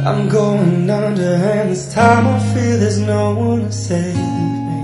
I'm going under, and this time I feel there's no one to save me.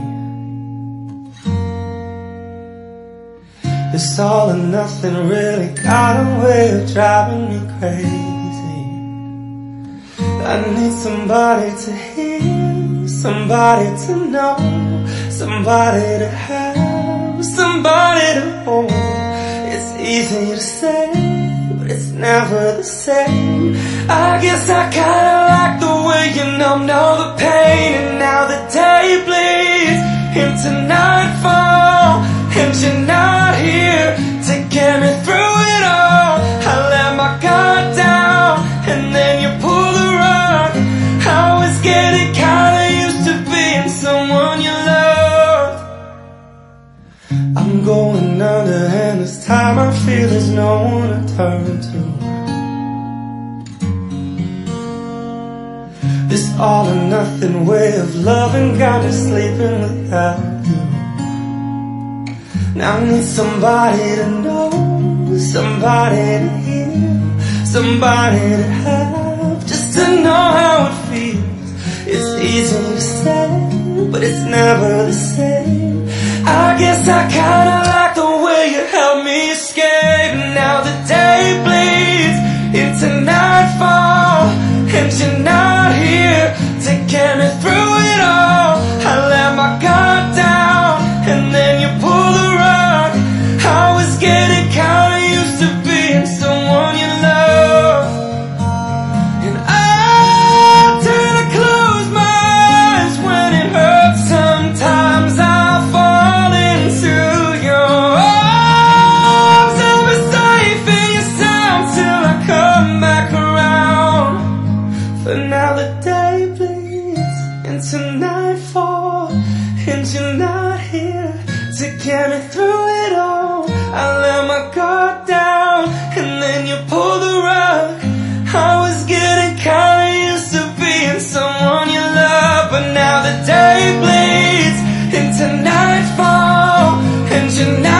This all or nothing really got a way of driving me crazy. I need somebody to hear, somebody to know, somebody to have, somebody to hold. It's easy to say, but it's never the same. I guess I kinda like the way you numbed all the pain, and now the day bleeds into nightfall, and you're not here to get me through it all. I let my guard down, and then you pull the rug. I was getting kinda used to being someone you loved. I'm going under, and this time I feel there's no one to turn to. This all or nothing way of loving got me sleeping without you. Now I need somebody to know, somebody to hear, somebody to have, just to know how it feels. It's easy to say, but it's never the same. I guess I kinda like the way you helped me escape. Now the day bleeds into nightfall, and you're not here to get me through it all. I let my guard down, and then you pull the rug. I was getting kinda used to being someone you love, and I tend to close my eyes when it hurts. Sometimes I fall into your arms. I'll be safe in your sound till I come back around. But now the day bleeds into nightfall, and you're not here to get me through it all. I let my guard down, and then you pull the rug. I was getting kinda used to being someone you love, but now the day bleeds into nightfall, and you're not